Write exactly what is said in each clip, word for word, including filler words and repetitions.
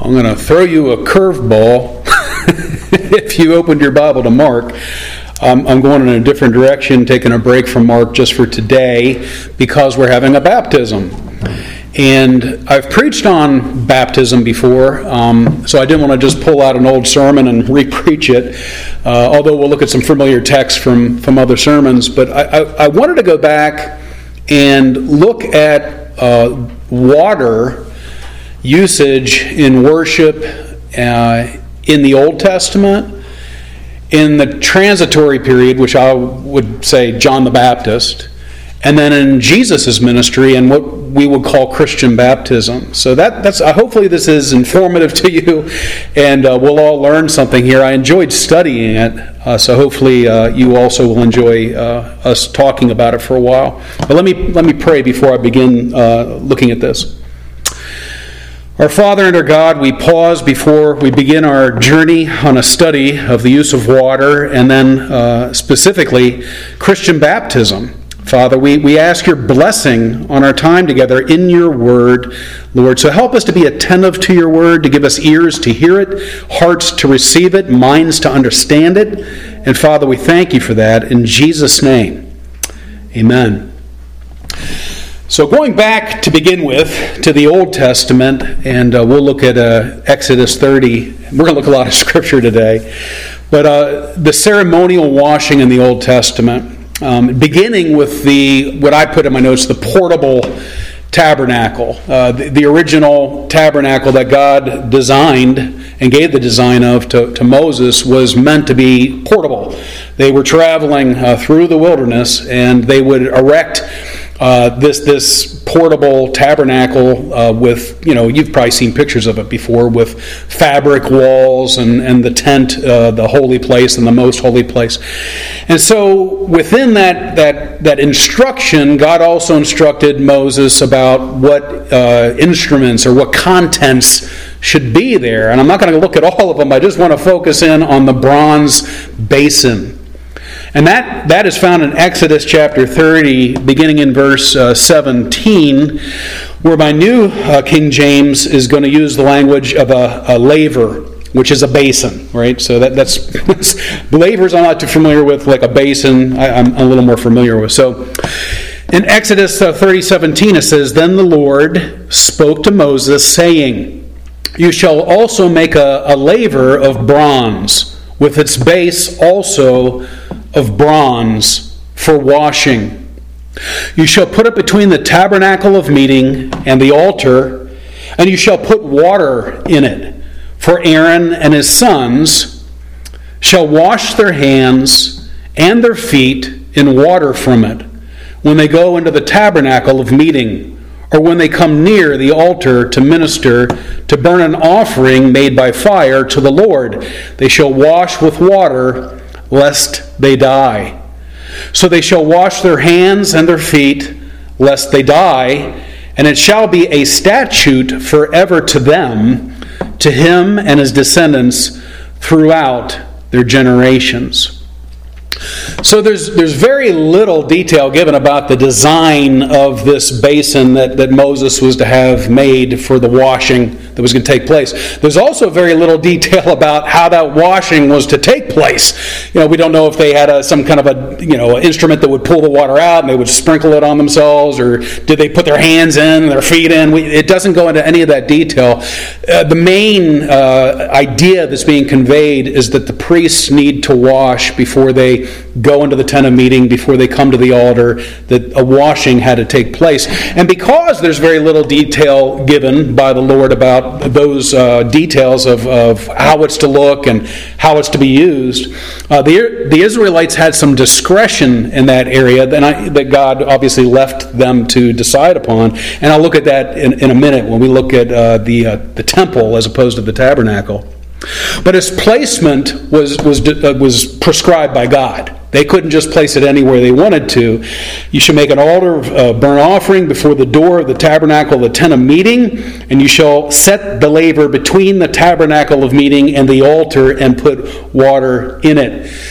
I'm going to throw you a curveball. If you opened your Bible to Mark, um, I'm going in a different direction, taking a break from Mark just for today because we're having a baptism. And I've preached on baptism before, um, so I didn't want to just pull out an old sermon and re-preach it, uh, although we'll look at some familiar texts from, from other sermons. But I, I, I wanted to go back and look at uh, water usage in worship uh, in the Old Testament, in the transitory period, which I would say John the Baptist, and then in Jesus' ministry and what we would call Christian baptism. So that that's uh, hopefully this is informative to you, and uh, we'll all learn something here. I enjoyed studying it, uh, so hopefully uh, you also will enjoy uh, us talking about it for a while. But let me let me pray before I begin uh, looking at this. Our Father and our God, we pause before we begin our journey on a study of the use of water and then uh, specifically Christian baptism. Father, we, we ask your blessing on our time together in your word, Lord. So help us to be attentive to your word, to give us ears to hear it, hearts to receive it, minds to understand it. And Father, we thank you for that in Jesus' name. Amen. So going back to begin with to the Old Testament, and uh, we'll look at uh, Exodus thirty. We're going to look at a lot of Scripture today. But uh, the ceremonial washing in the Old Testament, um, beginning with the, what I put in my notes, the portable tabernacle. Uh, the, the original tabernacle that God designed and gave the design of to, to Moses was meant to be portable. They were traveling uh, through the wilderness, and they would erect Uh, this this portable tabernacle uh, with, you know, you've probably seen pictures of it before, with fabric walls and, and the tent, uh, the holy place and the most holy place. And so within that that, that instruction, God also instructed Moses about what uh, instruments or what contents should be there. And I'm not going to look at all of them. I just want to focus in on the bronze basin. And that, that is found in Exodus chapter thirty, beginning in verse uh, seventeen, where my new uh, King James is going to use the language of a, a laver, which is a basin, right? So that, that's, that's lavers I'm not too familiar with, like a basin I, I'm a little more familiar with. So in Exodus uh, thirty seventeen it says, "Then the Lord spoke to Moses, saying, You shall also make a, a laver of bronze, with its base also of bronze for washing. You shall put it between the tabernacle of meeting and the altar, and you shall put water in it. For Aaron and his sons shall wash their hands and their feet in water from it when they go into the tabernacle of meeting, or when they come near the altar to minister, to burn an offering made by fire to the Lord. They shall wash with water, lest they die. So they shall wash their hands and their feet, lest they die, and it shall be a statute forever to them, to him and his descendants throughout their generations." So there's there's very little detail given about the design of this basin that, that Moses was to have made for the washing that was going to take place. There's also very little detail about how that washing was to take place. You know, we don't know if they had a, some kind of a you know instrument that would pull the water out and they would sprinkle it on themselves, or did they put their hands in, their feet in? We, it doesn't go into any of that detail. Uh, the main uh, idea that's being conveyed is that the priests need to wash before they go into the tent of meeting, before they come to the altar, that a washing had to take place. And because there's very little detail given by the Lord about those uh, details of, of how it's to look and how it's to be used, uh, the, the Israelites had some discretion in that area that, I, that God obviously left them to decide upon. And I'll look at that in, in a minute when we look at uh, the, uh, the temple as opposed to the tabernacle. But its placement was was uh, was prescribed by God. They couldn't just place it anywhere they wanted to. You shall make an altar of uh, burnt offering before the door of the tabernacle of the tent of meeting, and you shall set the laver between the tabernacle of meeting and the altar and put water in it.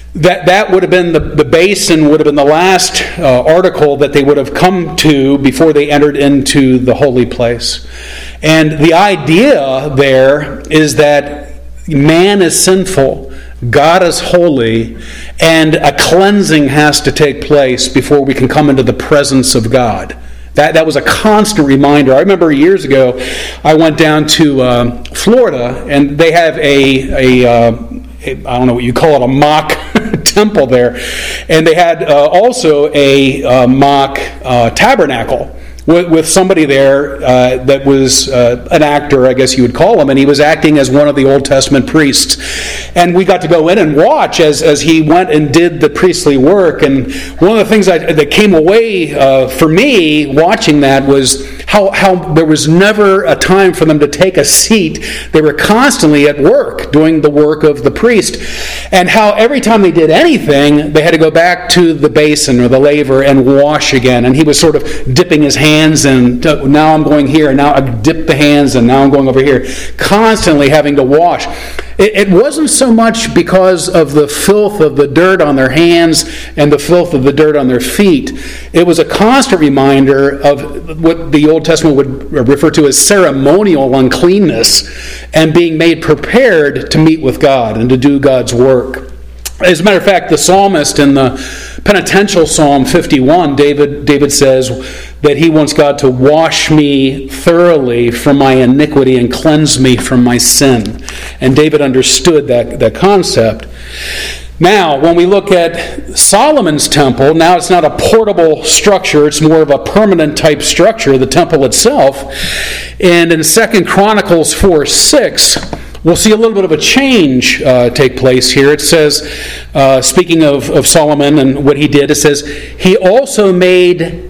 That that would have been the, the basin would have been the last uh, article that they would have come to before they entered into the holy place. And the idea there is that man is sinful, God is holy, and a cleansing has to take place before we can come into the presence of God. That that was a constant reminder. I remember years ago, I went down to uh, Florida, and they have a, a, uh, a, I don't know what you call it, a mock temple there. And they had uh, also a uh, mock uh, tabernacle with, with somebody there uh, that was uh, an actor, I guess you would call him, and he was acting as one of the Old Testament priests. And we got to go in and watch as, as he went and did the priestly work. And one of the things I, that came away uh, for me watching that was how, how there was never a time for them to take a seat. They were constantly at work, doing the work of the priest. And how every time they did anything, they had to go back to the basin or the laver and wash again. And he was sort of dipping his hands, and now I'm going here, and now I dip the hands, and now I'm going over here. Constantly having to wash. It, it wasn't so much because of the filth of the dirt on their hands and the filth of the dirt on their feet. It was a constant reminder of what the Old Testament would refer to as ceremonial uncleanness and being made prepared to meet with God and to do God's work. As a matter of fact, the psalmist in the penitential Psalm fifty-one, David, David says that he wants God to wash me thoroughly from my iniquity and cleanse me from my sin. And David understood that, that concept. Now, when we look at Solomon's temple, now it's not a portable structure, it's more of a permanent type structure, the temple itself. And in Second Chronicles four six, we'll see a little bit of a change uh, take place here. It says, uh, speaking of, of Solomon and what he did, it says, he also made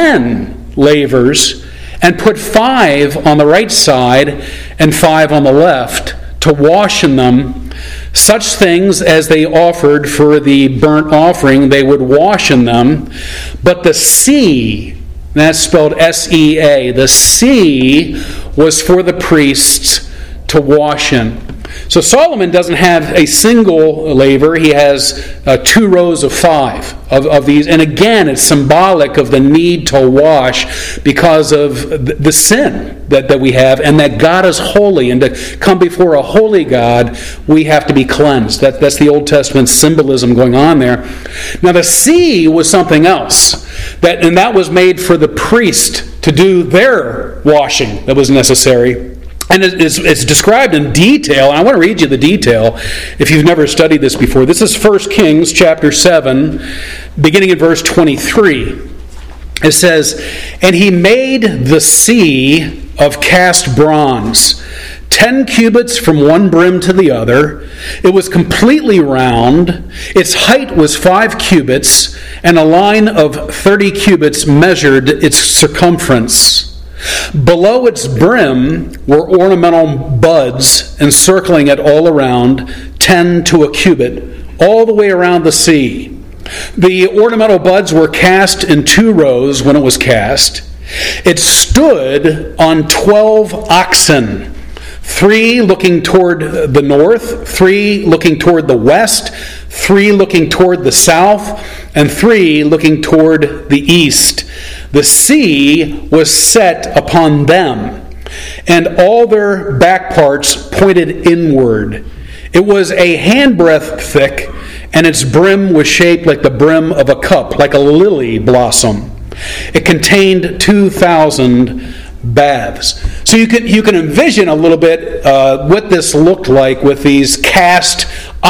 ten lavers and put five on the right side and five on the left to wash in them. Such things as they offered for the burnt offering, they would wash in them. But the sea, that's spelled S E A, the sea was for the priests to wash in. So Solomon doesn't have a single laver. He has uh, two rows of five of, of these. And again, it's symbolic of the need to wash because of the sin that, that we have, and that God is holy. And to come before a holy God, we have to be cleansed. That, that's the Old Testament symbolism going on there. Now the sea was something else. That, and that was made for the priest to do their washing that was necessary. And it's, it's described in detail. And I want to read you the detail if you've never studied this before. This is First Kings chapter seven, beginning in verse twenty-three. It says, and he made the sea of cast bronze, ten cubits from one brim to the other. It was completely round. Its height was five cubits, and a line of thirty cubits measured its circumference. Below its brim were ornamental buds encircling it all around, ten to a cubit, all the way around the sea. The ornamental buds were cast in two rows when it was cast. It stood on twelve oxen, three looking toward the north, three looking toward the west, three looking toward the south, and three looking toward the east. The sea was set upon them, and all their back parts pointed inward. It was a handbreadth thick, and its brim was shaped like the brim of a cup, like a lily blossom. It contained two thousand baths. So you can you can envision a little bit uh, what this looked like with these cast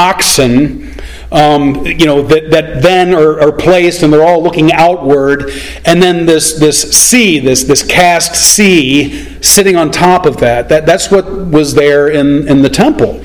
oxen. Um, you know, that, that then are, are placed, and they're all looking outward, and then this this sea, this this cast sea, sitting on top of that. That that's what was there in, in the temple.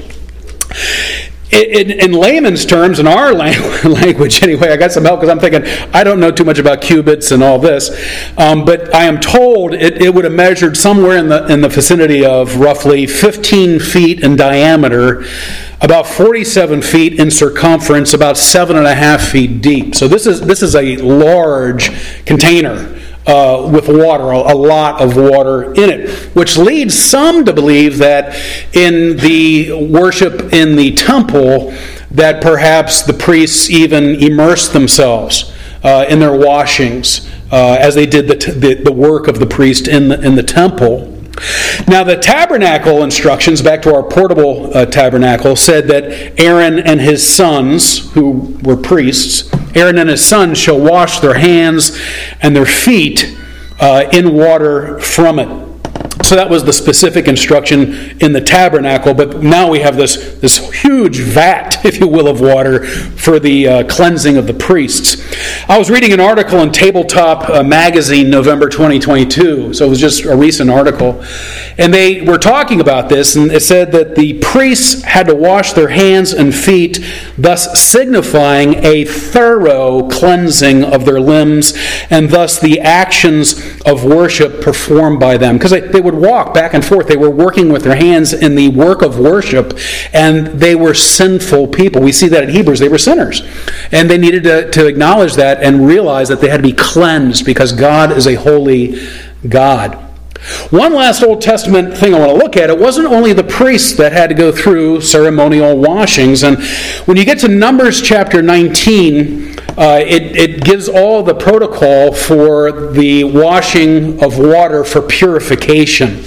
In, in layman's terms, in our language anyway, I got some help because I'm thinking, I don't know too much about cubits and all this, um, but I am told it, it would have measured somewhere in the in the vicinity of roughly fifteen feet in diameter, about forty-seven feet in circumference, about seven and a half feet deep. So this is this is a large container uh, with water, a, a lot of water in it, which leads some to believe that in the worship in the temple, that perhaps the priests even immersed themselves uh, in their washings uh, as they did the, t- the the work of the priest in the in the temple. Now, the tabernacle instructions, back to our portable uh, tabernacle, said that Aaron and his sons, who were priests, Aaron and his sons shall wash their hands and their feet uh, in water from it. So that was the specific instruction in the tabernacle, but now we have this, this huge vat, if you will, of water for the uh, cleansing of the priests. I was reading an article in Tabletop uh, Magazine, November twenty twenty-two, so it was just a recent article, and they were talking about this, and it said that the priests had to wash their hands and feet, thus signifying a thorough cleansing of their limbs, and thus the actions of worship performed by them. Because they, they would walk back and forth. They were working with their hands in the work of worship, and they were sinful people. We see that in Hebrews. They were sinners. And they needed to, to acknowledge that and realize that they had to be cleansed because God is a holy God. One last Old Testament thing I want to look at, it wasn't only the priests that had to go through ceremonial washings. And when you get to Numbers chapter nineteen, uh, it, it gives all the protocol for the washing of water for purification.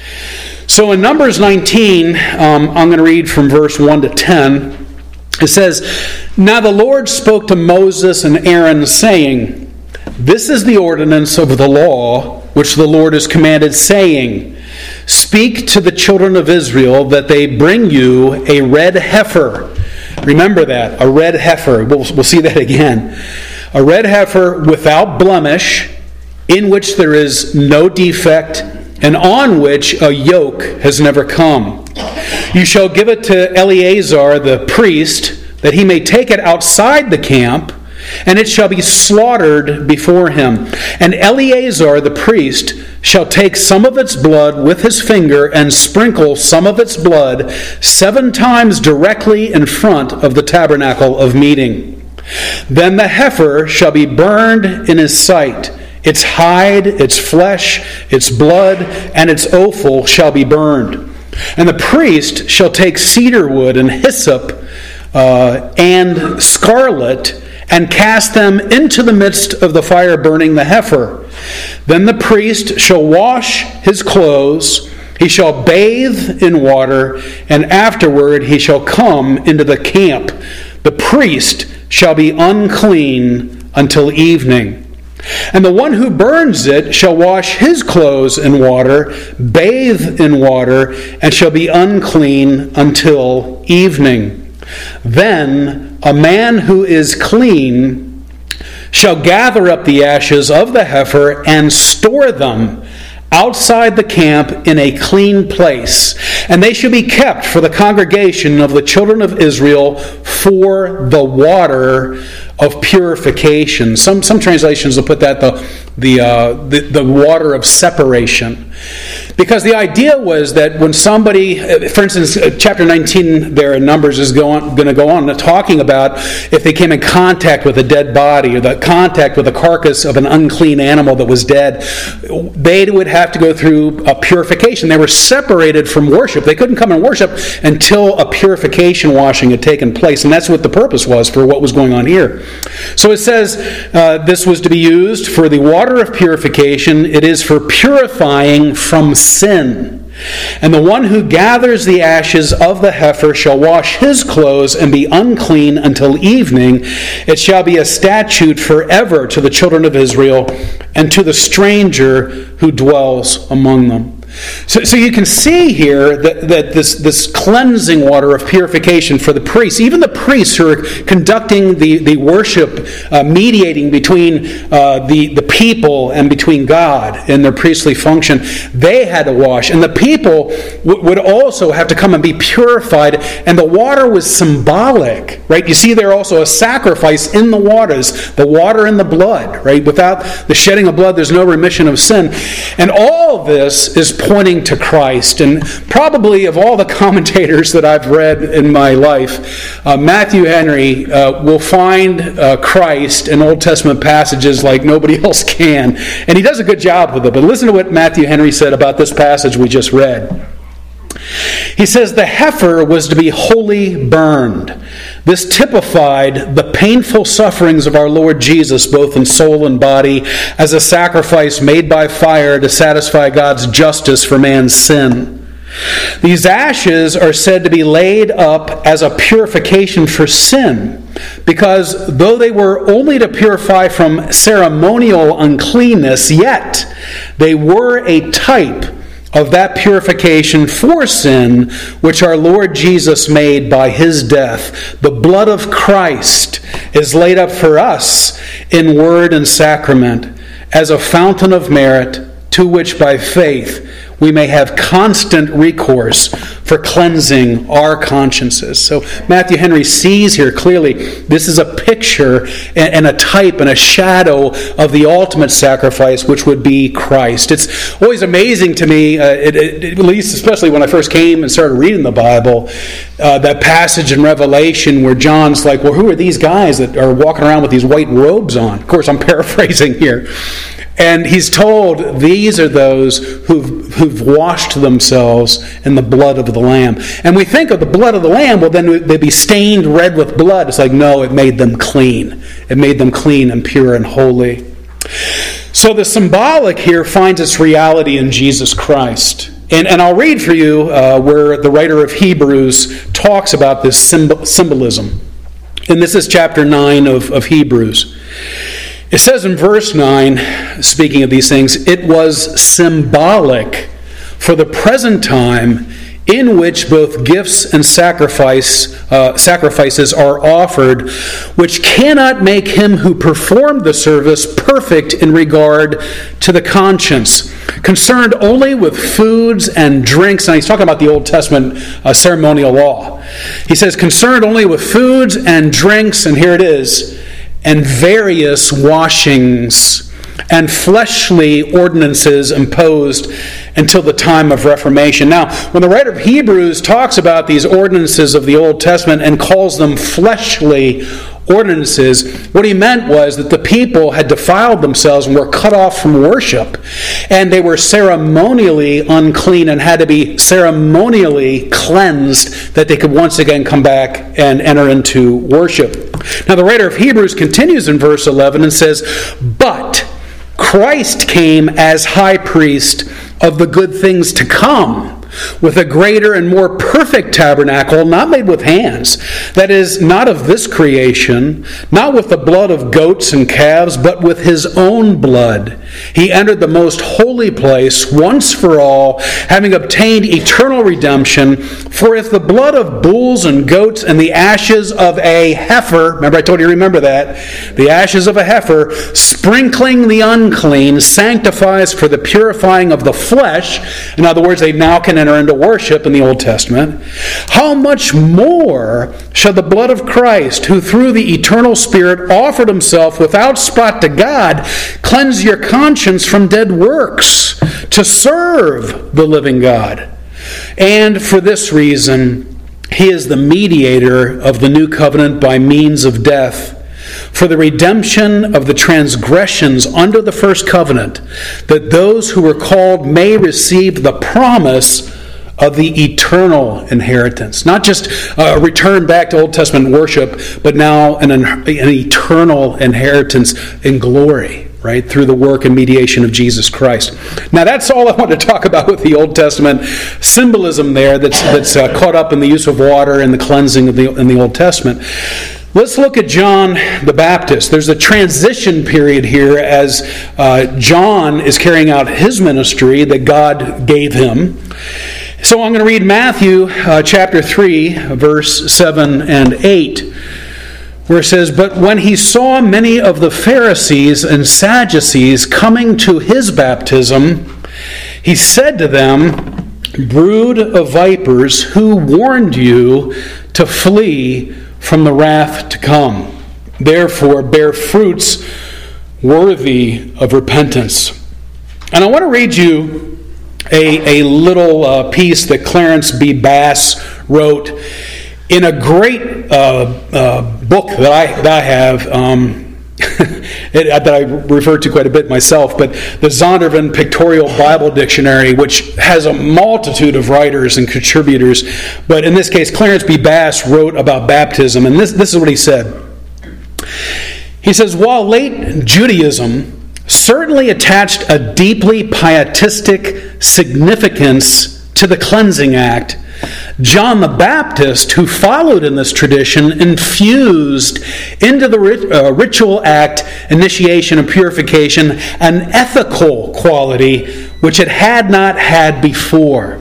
So in Numbers nineteen, um, I'm going to read from verse one to ten. It says, "Now the Lord spoke to Moses and Aaron, saying, This is the ordinance of the law which the Lord has commanded, saying, Speak to the children of Israel that they bring you a red heifer." Remember that, a red heifer. We'll, we'll see that again. "A red heifer without blemish, in which there is no defect, and on which a yoke has never come. You shall give it to Eleazar the priest, that he may take it outside the camp, and it shall be slaughtered before him. And Eleazar the priest shall take some of its blood with his finger and sprinkle some of its blood seven times directly in front of the tabernacle of meeting. Then the heifer shall be burned in his sight. Its hide, its flesh, its blood, and its offal shall be burned. And the priest shall take cedar wood and hyssop uh, and scarlet, and cast them into the midst of the fire burning the heifer. Then the priest shall wash his clothes, he shall bathe in water, and afterward he shall come into the camp. The priest shall be unclean until evening. And the one who burns it shall wash his clothes in water, bathe in water, and shall be unclean until evening. Then a man who is clean shall gather up the ashes of the heifer and store them outside the camp in a clean place. And they shall be kept for the congregation of the children of Israel for the water of purification. Some some translations will put that the the uh, the, the water of separation. Because the idea was that when somebody, for instance, chapter nineteen there in Numbers is going, going to go on talking about if they came in contact with a dead body or the contact with a carcass of an unclean animal that was dead, they would have to go through a purification. They were separated from worship. They couldn't come and worship until a purification washing had taken place. And that's what the purpose was for what was going on here. So it says uh, this was to be used for the water of purification. It is for purifying from sin. And the one who gathers the ashes of the heifer shall wash his clothes and be unclean until evening. It shall be a statute forever to the children of Israel and to the stranger who dwells among them. So, so you can see here that, that this, this cleansing water of purification for the priests, even the priests who are conducting the, the worship, uh, mediating between uh, the, the people and between God in their priestly function, they had to wash. And the people w- would also have to come and be purified. And the water was symbolic, right? You see there also a sacrifice in the waters, the water and the blood, right? Without the shedding of blood, there's no remission of sin. And all this is pointing to Christ. And probably of all the commentators that I've read in my life, uh, Matthew Henry uh, will find uh, Christ in Old Testament passages like nobody else can. And he does a good job with it. But listen to what Matthew Henry said about this passage we just read. He says, "The heifer was to be wholly burned. This typified the painful sufferings of our Lord Jesus, both in soul and body, as a sacrifice made by fire to satisfy God's justice for man's sin. These ashes are said to be laid up as a purification for sin, because though they were only to purify from ceremonial uncleanness, yet they were a type of that purification for sin which our Lord Jesus made by his death. The blood of Christ is laid up for us in word and sacrament as a fountain of merit, to which by faith we may have constant recourse for cleansing our consciences. So Matthew Henry sees here clearly this is a picture and a type and a shadow of the ultimate sacrifice, which would be Christ. It's always amazing to me, uh, it, it, at least especially when I first came and started reading the Bible, uh, that passage in Revelation where John's like, well, who are these guys that are walking around with these white robes on? Of course, I'm paraphrasing here. And he's told these are those who've, who've washed themselves in the blood of the Lamb. And we think of the blood of the Lamb, well, then they'd be stained red with blood. It's like, no, it made them clean. It made them clean and pure and holy. So the symbolic here finds its reality in Jesus Christ. And, and I'll read for you uh, where the writer of Hebrews talks about this symbol, symbolism. And this is chapter nine of, of Hebrews. It says in verse nine, speaking of these things, it was symbolic for the present time in which both gifts and sacrifice uh, sacrifices are offered, which cannot make him who performed the service perfect in regard to the conscience, concerned only with foods and drinks. And he's talking about the Old Testament uh, ceremonial law. He says, concerned only with foods and drinks, and here it is, and various washings and fleshly ordinances imposed until the time of Reformation. Now, when the writer of Hebrews talks about these ordinances of the Old Testament and calls them fleshly ordinances, what he meant was that the people had defiled themselves and were cut off from worship, and they were ceremonially unclean and had to be ceremonially cleansed that they could once again come back and enter into worship. Now the writer of Hebrews continues in verse eleven and says, "But Christ came as high priest of the good things to come, with a greater and more perfect tabernacle, not made with hands, that is, not of this creation, not with the blood of goats and calves, but with his own blood. He entered the most holy place once for all, having obtained eternal redemption. For if the blood of bulls and goats and the ashes of a heifer," remember I told you to remember that, the ashes of a heifer, "sprinkling the unclean, sanctifies for the purifying of the flesh," in other words, they now can enter into worship in the Old Testament, "how much more shall the blood of Christ, who through the eternal Spirit offered himself without spot to God, cleanse your conscience from dead works to serve the living God? And for this reason, he is the mediator of the new covenant by means of death, for the redemption of the transgressions under the first covenant, that those who were called may receive the promise of the eternal inheritance." Not just a return back to Old Testament worship, but now an, an eternal inheritance in glory, right, through the work and mediation of Jesus Christ. Now that's all I want to talk about with the Old Testament symbolism there that's, that's uh, caught up in the use of water and the cleansing of the, in the Old Testament. Let's look at John the Baptist. There's a transition period here as uh, John is carrying out his ministry that God gave him. So I'm going to read Matthew uh, chapter three, verse seven and eight, where it says, "But when he saw many of the Pharisees and Sadducees coming to his baptism, he said to them, 'Brood of vipers, who warned you to flee from the wrath to come? Therefore bear fruits worthy of repentance.'" And I want to read you a, a little uh, piece that Clarence B. Bass wrote in a great uh, uh, book that I, that I have. Um, it, that I refer to quite a bit myself, but the Zondervan Pictorial Bible Dictionary, which has a multitude of writers and contributors. But in this case, Clarence B. Bass wrote about baptism, and this, this is what he said. He says, while late Judaism certainly attached a deeply pietistic significance to the cleansing act, John the Baptist, who followed in this tradition, infused into the rit- uh, ritual act, initiation, and purification an ethical quality which it had not had before.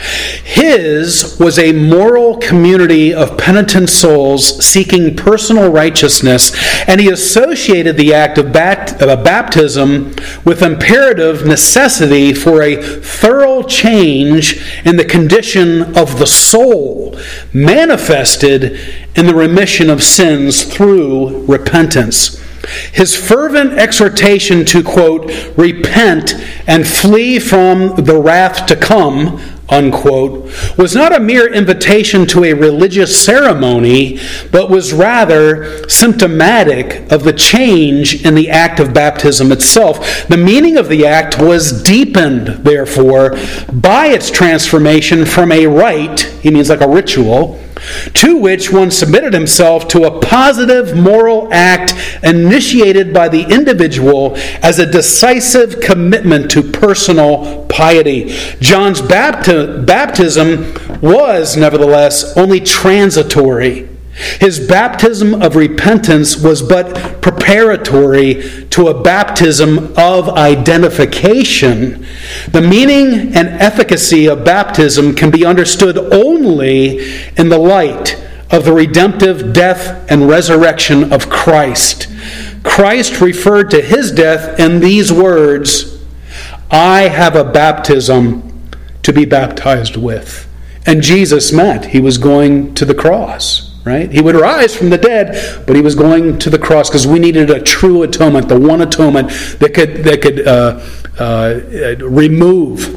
His was a moral community of penitent souls seeking personal righteousness, and he associated the act of bat- uh, baptism with imperative necessity for a thorough change in the condition of the soul, manifested in the remission of sins through repentance. His fervent exhortation to, quote, repent and flee from the wrath to come, unquote, was not a mere invitation to a religious ceremony, but was rather symptomatic of the change in the act of baptism itself. The meaning of the act was deepened, therefore, by its transformation from a rite, he means like a ritual, to which one submitted himself to a positive moral act initiated by the individual as a decisive commitment to personal piety. John's bapti- baptism was, nevertheless, only transitory. His baptism of repentance was but preparatory to a baptism of identification. The meaning and efficacy of baptism can be understood only in the light of the redemptive death and resurrection of Christ. Christ referred to his death in these words, I have a baptism to be baptized with. And Jesus meant he was going to the cross. Right? He would rise from the dead, but he was going to the cross because we needed a true atonement, the one atonement that could that could uh, uh, remove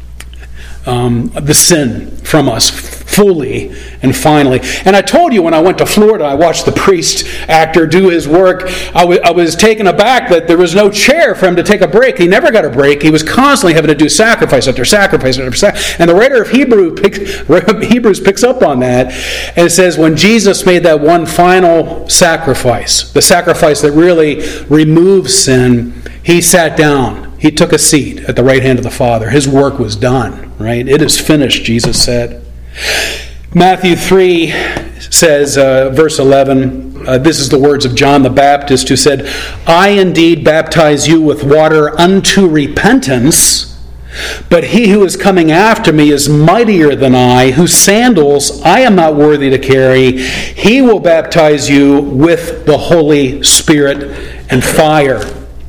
um, the sin from us fully and finally. And I told you when I went to Florida, I watched the priest actor do his work. I, w- I was taken aback that there was no chair for him to take a break. He never got a break. He was constantly having to do sacrifice after sacrifice after sacrifice. And the writer of Hebrew pick, Hebrews picks up on that and it says when Jesus made that one final sacrifice, the sacrifice that really removes sin, he sat down. He took a seat at the right hand of the Father. His work was done, right? It is finished, Jesus said. Matthew three says, uh, verse eleven, uh, this is the words of John the Baptist who said, I indeed baptize you with water unto repentance, but he who is coming after me is mightier than I, whose sandals I am not worthy to carry. He will baptize you with the Holy Spirit and fire.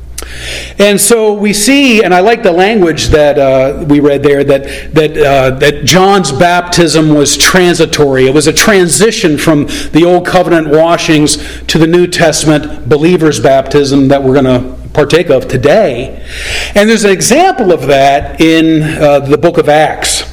And so we see, and I like the language that uh, we read there, that that uh, that John's baptism was transitory. It was a transition from the Old Covenant washings to the New Testament believer's baptism that we're going to partake of today. And there's an example of that in uh, the book of Acts.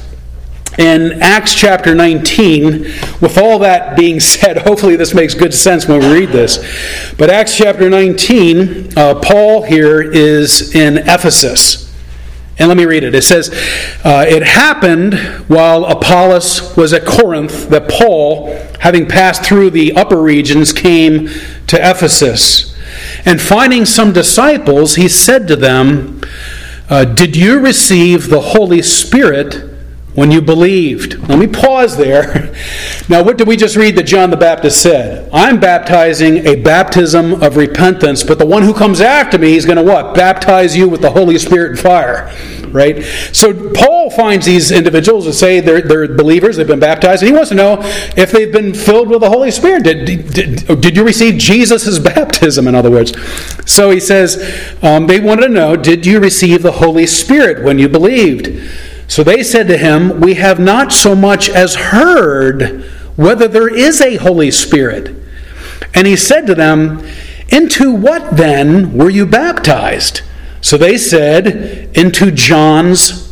In Acts chapter nineteen, with all that being said, hopefully this makes good sense when we read this. But Acts chapter nineteen, uh, Paul here is in Ephesus. And let me read it. It says, uh, it happened while Apollos was at Corinth that Paul, having passed through the upper regions, came to Ephesus. And finding some disciples, he said to them, uh, did you receive the Holy Spirit when you believed? Let me pause there. Now, what did we just read that John the Baptist said? I'm baptizing a baptism of repentance, but the one who comes after me is going to what? Baptize you with the Holy Spirit and fire. Right? So Paul finds these individuals that say they're, they're believers, they've been baptized, and he wants to know if they've been filled with the Holy Spirit. Did, did, did you receive Jesus' baptism, in other words? So he says, um, they wanted to know, did you receive the Holy Spirit when you believed? So they said to him, we have not so much as heard whether there is a Holy Spirit. And he said to them, into what then were you baptized? So they said, into John's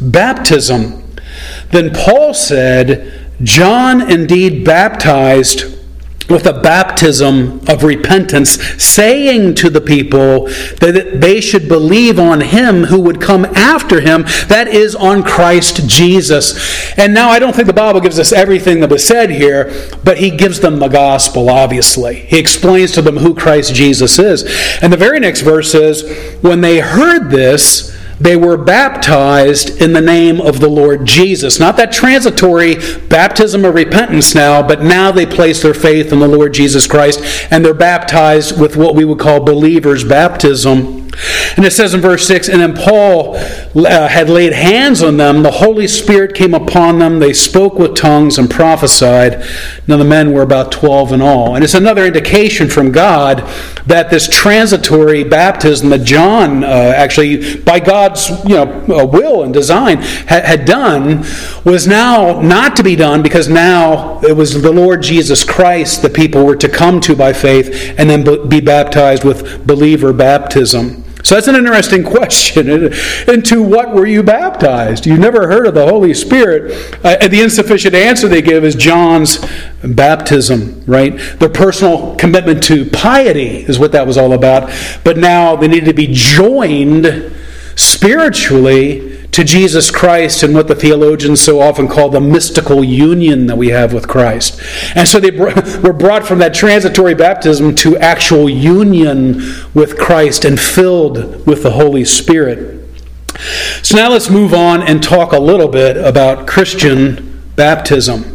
baptism. Then Paul said, John indeed baptized with a baptism of repentance, saying to the people that they should believe on him who would come after him, that is, on Christ Jesus. And now I don't think the Bible gives us everything that was said here, but he gives them the gospel, obviously. He explains to them who Christ Jesus is. And the very next verse says, when they heard this, they were baptized in the name of the Lord Jesus. Not that transitory baptism of repentance now, but now they place their faith in the Lord Jesus Christ, and they're baptized with what we would call believers' baptism. And it says in verse six, and then Paul uh, had laid hands on them, the Holy Spirit came upon them, they spoke with tongues and prophesied. Now the men were about twelve in all. And it's another indication from God that this transitory baptism that John uh, actually, by God's you know uh, will and design, ha- had done, was now not to be done, because now it was the Lord Jesus Christ that people were to come to by faith and then be baptized with believer baptism. So that's an interesting question. Into what were you baptized? You've never heard of the Holy Spirit. Uh, and the insufficient answer they give is John's baptism, right? Their personal commitment to piety is what that was all about. But now they need to be joined spiritually to Jesus Christ and what the theologians so often call the mystical union that we have with Christ. And so they were brought from that transitory baptism to actual union with Christ and filled with the Holy Spirit. So now let's move on and talk a little bit about Christian baptism.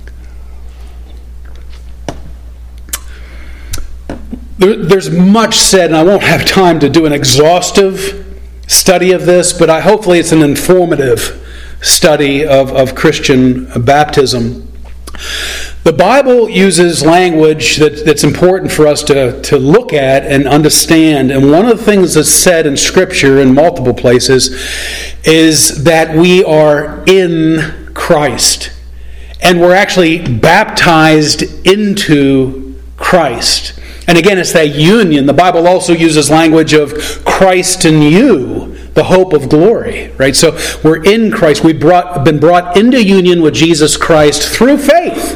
There, there's much said, and I won't have time to do an exhaustive study of this, but I, hopefully it's an informative study of, of Christian baptism. The Bible uses language that, that's important for us to, to look at and understand. And one of the things that's said in Scripture in multiple places is that we are in Christ. And we're actually baptized into Christ. And again, it's that union. The Bible also uses language of Christ in you, the hope of glory, right? So we're in Christ. We've brought, been brought into union with Jesus Christ through faith.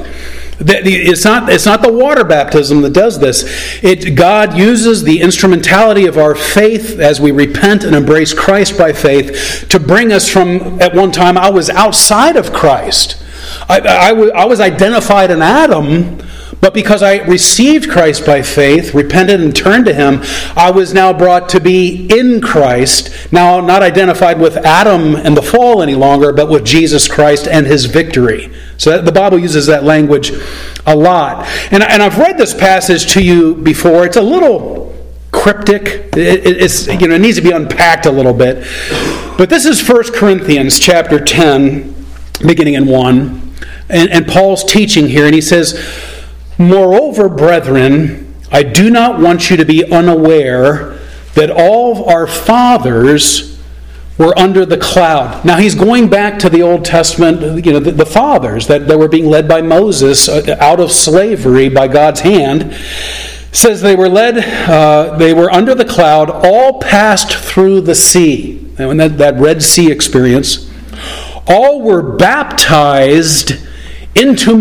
It's not, it's not the water baptism that does this. It, God uses the instrumentality of our faith as we repent and embrace Christ by faith to bring us from, at one time, I was outside of Christ. I, I, I was identified in Adam, but because I received Christ by faith, repented and turned to him, I was now brought to be in Christ, now not identified with Adam and the fall any longer, but with Jesus Christ and his victory. So that, the Bible uses that language a lot. And, and I've read this passage to you before. It's a little cryptic. It, it, it's, you know, it needs to be unpacked a little bit. But this is First Corinthians chapter ten, beginning in one. And, and Paul's teaching here, and he says, moreover, brethren, I do not want you to be unaware that all of our fathers were under the cloud. Now he's going back to the Old Testament, you know, the, the fathers that, that were being led by Moses out of slavery by God's hand. Says they were led, uh, they were under the cloud, all passed through the sea. And that, that Red Sea experience. All were baptized into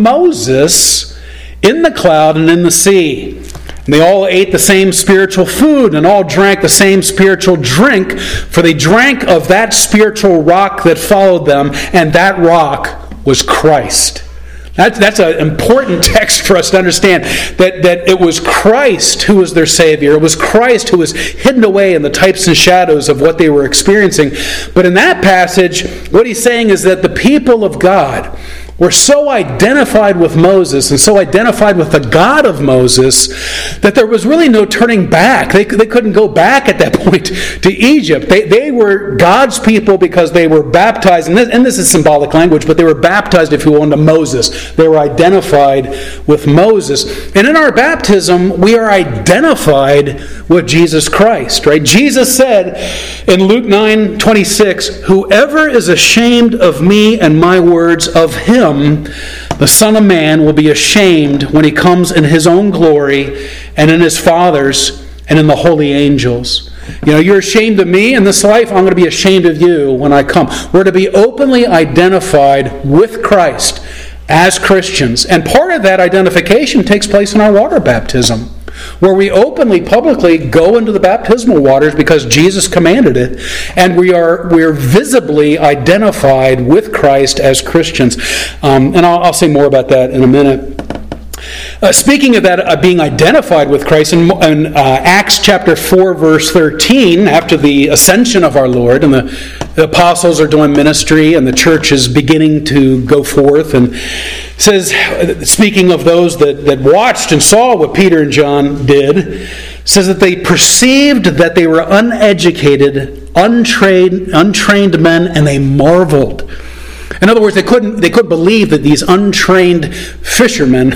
Moses in the cloud and in the sea. And they all ate the same spiritual food and all drank the same spiritual drink, for they drank of that spiritual rock that followed them, and that rock was Christ. That, that's an important text for us to understand, that, that it was Christ who was their Savior. It was Christ who was hidden away in the types and shadows of what they were experiencing. But in that passage, what he's saying is that the people of God were so identified with Moses and so identified with the God of Moses that there was really no turning back. They, they couldn't go back at that point to Egypt. They, they were God's people because they were baptized, and this, and this is symbolic language, but they were baptized, if you will, into Moses. They were identified with Moses. And in our baptism, we are identified with Jesus Christ, right? Jesus said in Luke nine twenty-six, whoever is ashamed of me and my words, of him the Son of Man will be ashamed when he comes in his own glory and in his Father's and in the holy angels. You know, you're ashamed of me in this life, I'm going to be ashamed of you when I come. We're to be openly identified with Christ as Christians. And part of that identification takes place in our water baptism, where we openly, publicly go into the baptismal waters because Jesus commanded it, and we are we are visibly identified with Christ as Christians. Um, and I'll, I'll say more about that in a minute. Uh, speaking of that, uh, being identified with Christ, in, in uh, Acts chapter four, verse thirteen, after the ascension of our Lord, and the, the apostles are doing ministry, and the church is beginning to go forth, and says, speaking of those that, that watched and saw what Peter and John did, says that they perceived that they were uneducated, untrained, untrained men, and they marveled. In other words, they couldn't they couldn't believe that these untrained fishermen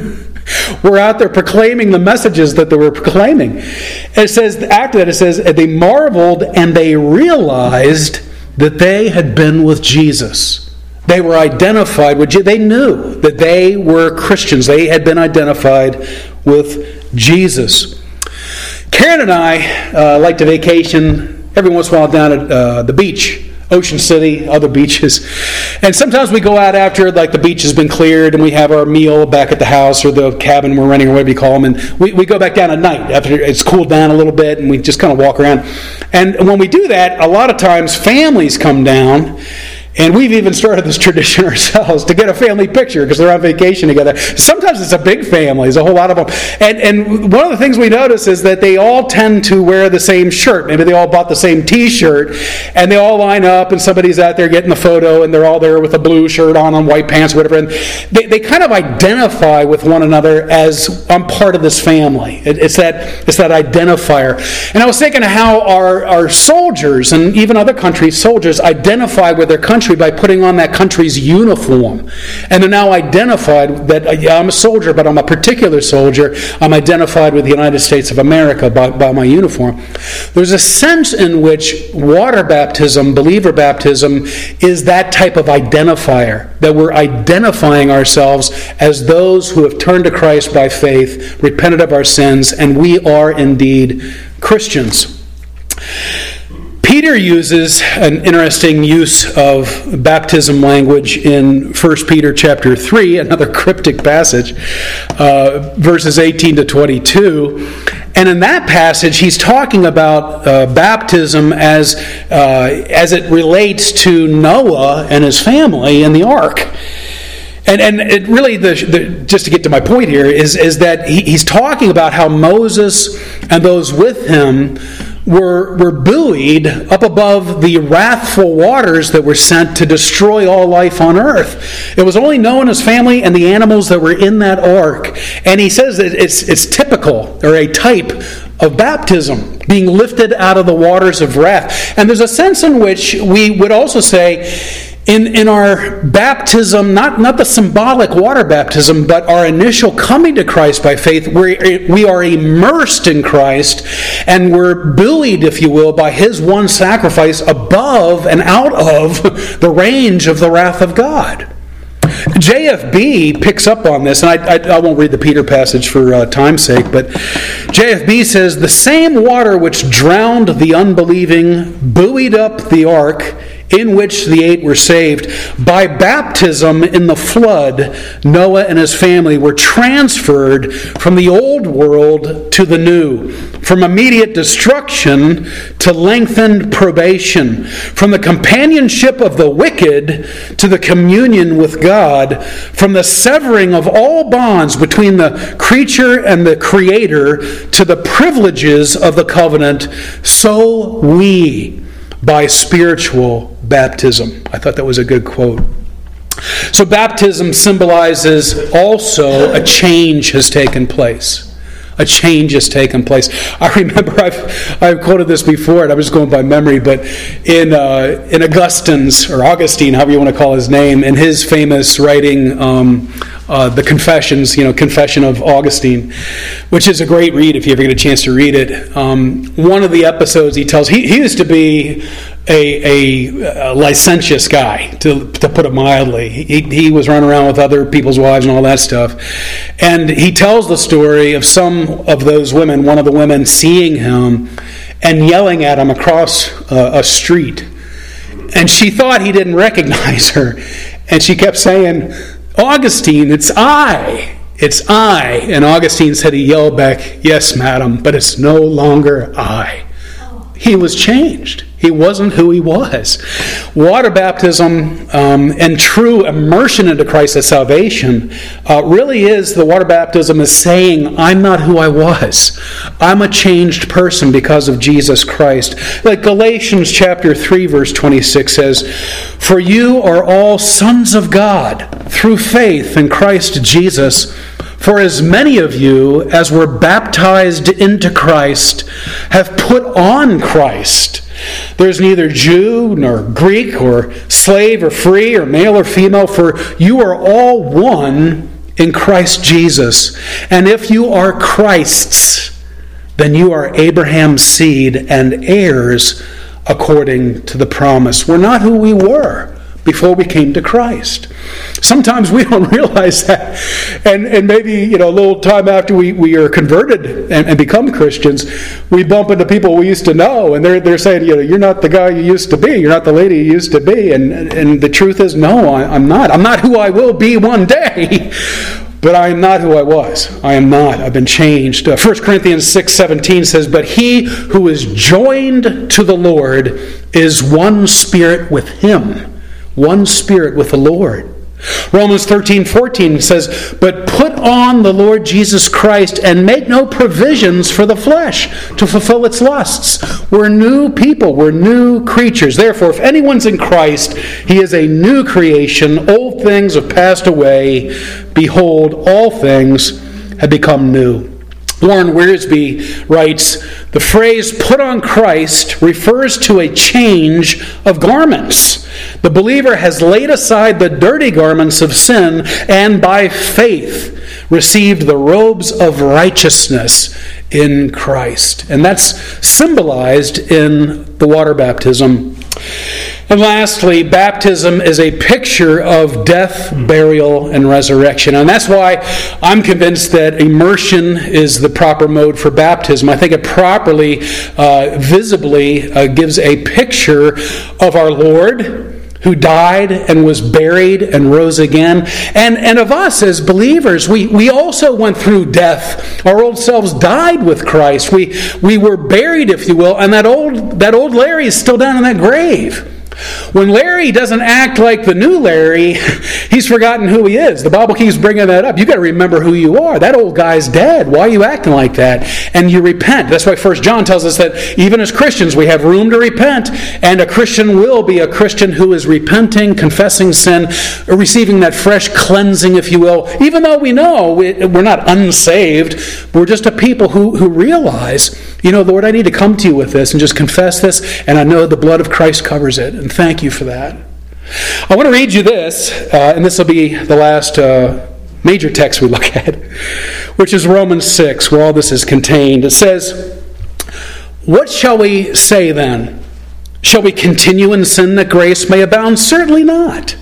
were out there proclaiming the messages that they were proclaiming. And it says, after that, it says, they marveled and they realized that they had been with Jesus. They were identified with Jesus. They knew that they were Christians. They had been identified with Jesus. Karen and I uh, like to vacation every once in a while down at uh, the beach. Ocean City, other beaches. And sometimes we go out after like the beach has been cleared and we have our meal back at the house or the cabin we're renting or whatever you call them. And we, we go back down at night after it's cooled down a little bit and we just kind of walk around. And when we do that, a lot of times families come down. And we've even started this tradition ourselves to get a family picture because they're on vacation together. Sometimes it's a big family. There's a whole lot of them. And, and one of the things we notice is that they all tend to wear the same shirt. Maybe they all bought the same T-shirt. And they all line up and somebody's out there getting the photo and they're all there with a blue shirt on and white pants or whatever. And they, they kind of identify with one another as, I'm part of this family. It, it's, that, it's that identifier. And I was thinking how our, our soldiers and even other countries' soldiers identify with their country by putting on that country's uniform. And they're now identified that, yeah, I'm a soldier, but I'm a particular soldier. I'm identified with the United States of America by, by my uniform. There's a sense in which water baptism, believer baptism, is that type of identifier, that we're identifying ourselves as those who have turned to Christ by faith, repented of our sins, and we are indeed Christians. Peter uses an interesting use of baptism language in First Peter chapter three, another cryptic passage, uh, verses eighteen to twenty-two. And in that passage, he's talking about uh, baptism as uh, as it relates to Noah and his family in the ark. And and it really, the, the, just to get to my point here, is, is that he, he's talking about how Moses and those with him were were buoyed up above the wrathful waters that were sent to destroy all life on earth. It was only Noah and his family and the animals that were in that ark. And he says that it's it's typical, or a type of baptism, being lifted out of the waters of wrath. And there's a sense in which we would also say, In in our baptism, not, not the symbolic water baptism, but our initial coming to Christ by faith, we we are immersed in Christ, and we're buoyed, if you will, by His one sacrifice above and out of the range of the wrath of God. J F B picks up on this, and I, I, I won't read the Peter passage for uh, time's sake, but J F B says, the same water which drowned the unbelieving buoyed up the ark, in which the eight were saved. By baptism in the flood, Noah and his family were transferred from the old world to the new, from immediate destruction to lengthened probation, from the companionship of the wicked to the communion with God, from the severing of all bonds between the creature and the Creator to the privileges of the covenant, so we, by spiritual baptism. I thought that was a good quote. So baptism symbolizes also a change has taken place. A change has taken place. I remember I've I've quoted this before, and I was going by memory, but in uh, in Augustine's, or Augustine, however you want to call his name, in his famous writing, um, uh, the Confessions, you know, Confession of Augustine, which is a great read if you ever get a chance to read it. Um, one of the episodes he tells, he, he used to be A, a, a licentious guy, to to put it mildly. He, he was running around with other people's wives and all that stuff. And he tells the story of some of those women, one of the women seeing him and yelling at him across uh, a street. And she thought he didn't recognize her. And she kept saying, Augustine, it's I. It's I. And Augustine said, he yelled back, yes, madam, but it's no longer I. He was changed. He wasn't who he was. Water baptism um, and true immersion into Christ at salvation uh, really is, the water baptism is saying, I'm not who I was. I'm a changed person because of Jesus Christ. Like Galatians chapter three, verse twenty-six says, for you are all sons of God through faith in Christ Jesus. For as many of you as were baptized into Christ have put on Christ. There's neither Jew nor Greek or slave or free or male or female, for you are all one in Christ Jesus. And if you are Christ's, then you are Abraham's seed and heirs according to the promise. We're not who we were before we came to Christ. Sometimes we don't realize that. And and maybe, you know, a little time after we, we are converted and, and become Christians, we bump into people we used to know, and they're they're saying, you know, you're not the guy you used to be. You're not the lady you used to be. And and the truth is, no, I, I'm not. I'm not who I will be one day. But I am not who I was. I am not. I've been changed. Uh, First Corinthians six seventeen says, but he who is joined to the Lord is one spirit with him. One spirit with the Lord. Romans thirteen fourteen says, but put on the Lord Jesus Christ and make no provisions for the flesh to fulfill its lusts. We're new people. We're new creatures. Therefore, if anyone's in Christ, he is a new creation. Old things have passed away. Behold, all things have become new. Warren Wiersbe writes, the phrase put on Christ refers to a change of garments. The believer has laid aside the dirty garments of sin and by faith received the robes of righteousness in Christ. And that's symbolized in the water baptism. And lastly, baptism is a picture of death, burial, and resurrection. And that's why I'm convinced that immersion is the proper mode for baptism. I think it properly, uh, visibly uh, gives a picture of our Lord, who died and was buried and rose again. And, and of us as believers, we, we also went through death. Our old selves died with Christ. We, we were buried, if you will, and that old, that old Larry is still down in that grave. When Larry doesn't act like the new Larry, he's forgotten who he is. The Bible keeps bringing that up. You've got to remember who you are. That old guy's dead. Why are you acting like that? And you repent. That's why First John tells us that even as Christians, we have room to repent. And a Christian will be a Christian who is repenting, confessing sin, receiving that fresh cleansing, if you will. Even though we know we're not unsaved, we're just a people who, who realize, you know, Lord, I need to come to you with this and just confess this, and I know the blood of Christ covers it. And thank you for that. I want to read you this, uh, and this will be the last uh, major text we look at, which is Romans six, where all this is contained. It says, what shall we say then? Shall we continue in sin that grace may abound? Certainly not.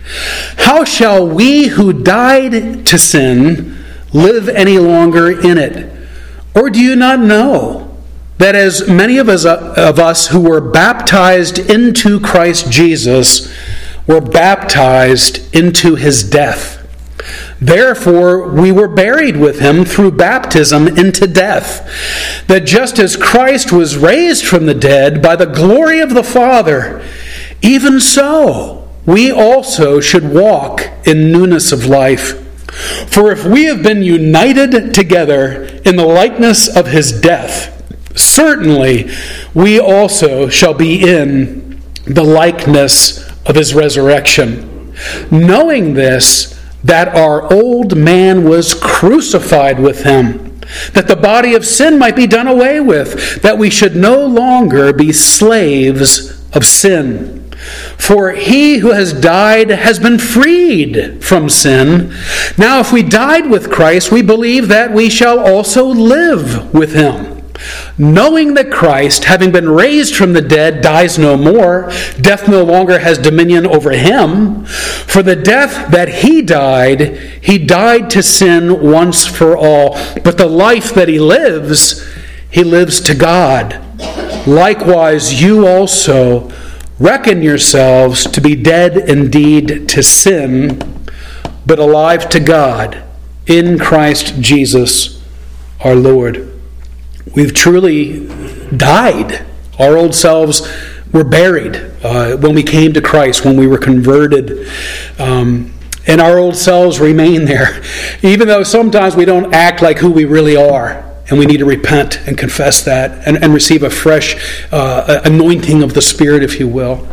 How shall we who died to sin live any longer in it? Or do you not know that as many of us, of us who were baptized into Christ Jesus were baptized into his death? Therefore, we were buried with him through baptism into death, that just as Christ was raised from the dead by the glory of the Father, even so we also should walk in newness of life. For if we have been united together in the likeness of his death, certainly we also shall be in the likeness of his resurrection. Knowing this, that our old man was crucified with him, that the body of sin might be done away with, that we should no longer be slaves of sin. For he who has died has been freed from sin. Now if we died with Christ, we believe that we shall also live with him. Knowing that Christ, having been raised from the dead, dies no more, death no longer has dominion over him. For the death that he died, he died to sin once for all. But the life that he lives, he lives to God. Likewise, you also reckon yourselves to be dead indeed to sin, but alive to God in Christ Jesus our Lord. We've truly died. Our old selves were buried uh, when we came to Christ, when we were converted. Um, and our old selves remain there, even though sometimes we don't act like who we really are. And we need to repent and confess that and, and receive a fresh uh, anointing of the Spirit, if you will.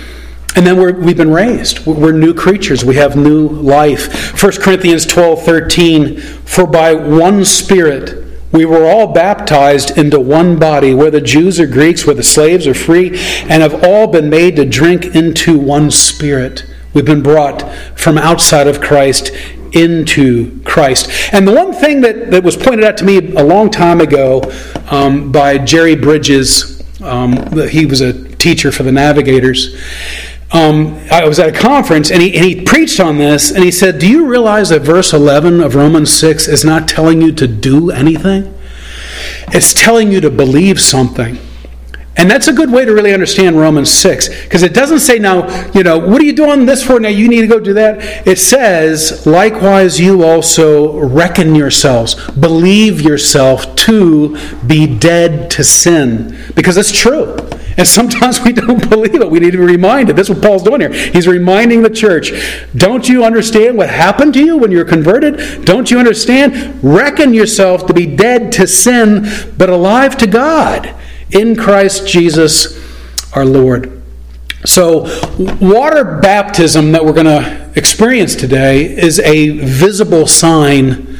And then we're, we've been raised. We're new creatures. We have new life. First Corinthians twelve thirteen, for by one Spirit we were all baptized into one body, whether Jews or Greeks, whether slaves or free, and have all been made to drink into one Spirit. We've been brought from outside of Christ into Christ. And the one thing that, that was pointed out to me a long time ago um, by Jerry Bridges, um, he was a teacher for the Navigators. Um, I was at a conference and he, and he preached on this, and he said, do you realize that verse eleven of Romans six is not telling you to do anything? It's telling you to believe something. And that's a good way to really understand Romans six, because it doesn't say, now, you know, what are you doing this for? Now you need to go do that. It says, likewise you also reckon yourselves, believe yourself to be dead to sin, because it's true. And sometimes we don't believe it. We need to be reminded. That's what Paul's doing here. He's reminding the church, don't you understand what happened to you when you're converted? Don't you understand? Reckon yourself to be dead to sin, but alive to God in Christ Jesus our Lord. So, water baptism that we're going to experience today is a visible sign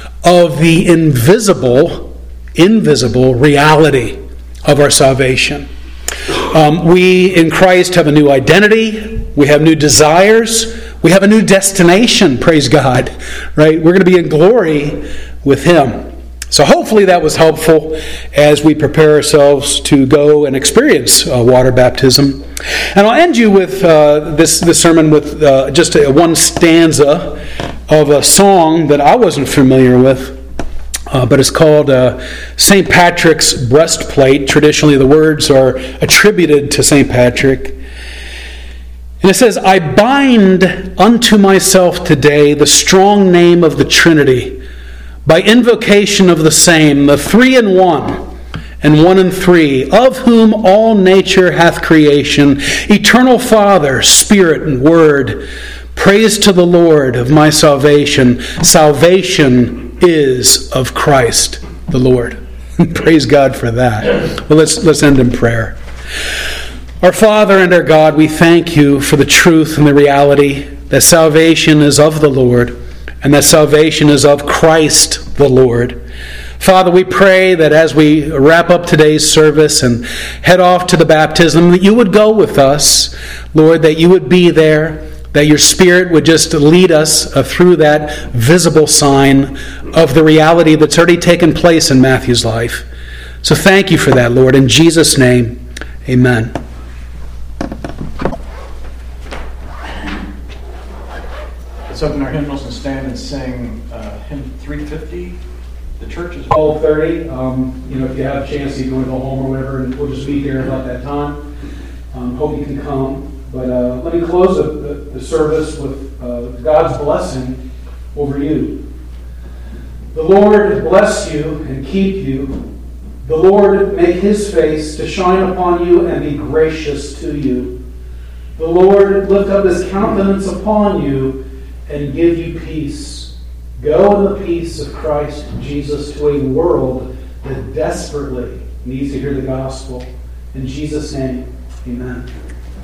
of the invisible, invisible reality of our salvation. Um, we in Christ have a new identity. We have new desires. We have a new destination, praise God. Right? We're going to be in glory with Him. So hopefully that was helpful as we prepare ourselves to go and experience uh, water baptism. And I'll end you with uh, this, this sermon with uh, just a, one stanza of a song that I wasn't familiar with. Uh, but it's called uh, Saint Patrick's Breastplate. Traditionally, the words are attributed to Saint Patrick. And it says, I bind unto myself today the strong name of the Trinity, by invocation of the same, the three in one, and one in three, of whom all nature hath creation, eternal Father, Spirit, and Word. Praise to the Lord of my salvation. Salvation is of Christ the Lord. Praise God for that. Well, let's let's end in prayer. Our Father and our God, we thank you for the truth and the reality that salvation is of the Lord, and that salvation is of Christ the Lord. Father, we pray that as we wrap up today's service and head off to the baptism, that you would go with us, Lord, that you would be there, that your Spirit would just lead us uh, through that visible sign of the reality that's already taken place in Matthew's life. So thank you for that, Lord. In Jesus' name, amen. Let's open our hymnals and stand and sing uh, hymn three fifty. The church is twelve thirty. Um, you know, if you have a chance, you can go home or whatever, and we'll just be here about that time. Um, hope you can come. But uh, let me close the, the, the service with uh, God's blessing over you. The Lord bless you and keep you. The Lord make His face to shine upon you and be gracious to you. The Lord lift up His countenance upon you and give you peace. Go in the peace of Christ Jesus to a world that desperately needs to hear the gospel. In Jesus' name, amen.